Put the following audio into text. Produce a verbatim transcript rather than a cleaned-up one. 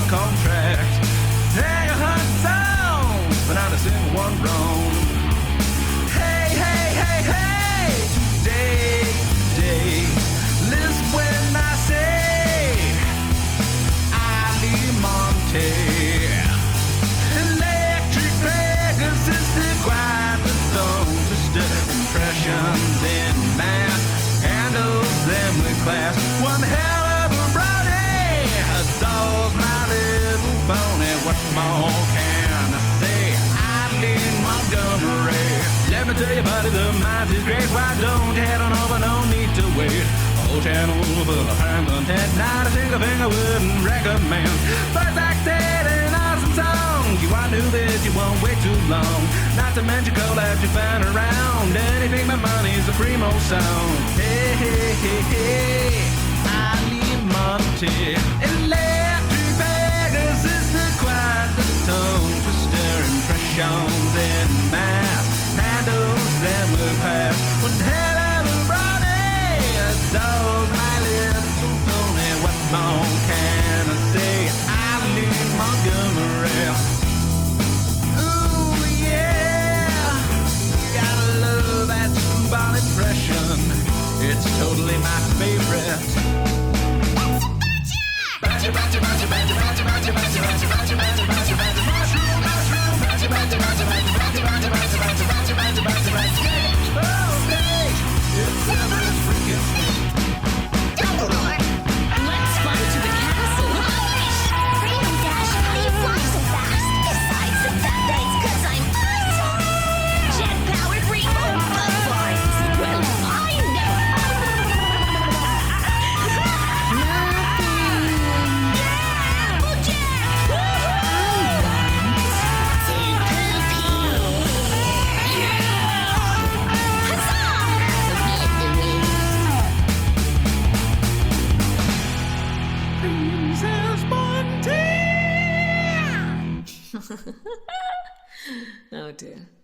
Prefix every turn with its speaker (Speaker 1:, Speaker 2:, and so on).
Speaker 1: contract. Hang a hundred songs, but not a single one wrong. Hey, hey, hey, hey, today, today, listen when I say Ali Monte. Electric Pegasus, the quiet, the tongue twister, impressions in mass, handles them with class. One hell of a brownie, adores my little pony. What more can I say? Eileen Montgomery. Let me tell you, buddy, the mind is great. Why don't head on over? No need to wait. Old channel full of Hamlin at night. A single thing I wouldn't recommend. First act said an awesome song. You I knew that you won't wait too long. Not to mention collabs you find around. Anything but money's a primo sound. Hey, hey, hey, hey, Eileen Monte. Electric Pegasus, the quiet, the tongue twister, impressions in mass, handles them with pass. One hell of a brownie, adores my little pony. What more can I say? Eileen Montgomery. Ooh, yeah, gotta love that screwball impression. It's totally my favorite. Badger, badger, badger, badger, badger, badger, badger, badger, badger, badger, badger, badger, mushroom, mushroom, badger, badger, badger, badger, badger, badger, badger, badger, badger, badger, badger, badger, oh, snake, it's every freaking snake.
Speaker 2: Dumbledore! Let's fly to the castle! Freedom Dash, how do you fly so fast? Besides the fact that it's 'cause I'm awesome! Jet-powered rainbow bug flies! Well, I never... Yeah! Applejack!
Speaker 1: Princess Monty!
Speaker 3: Oh dear.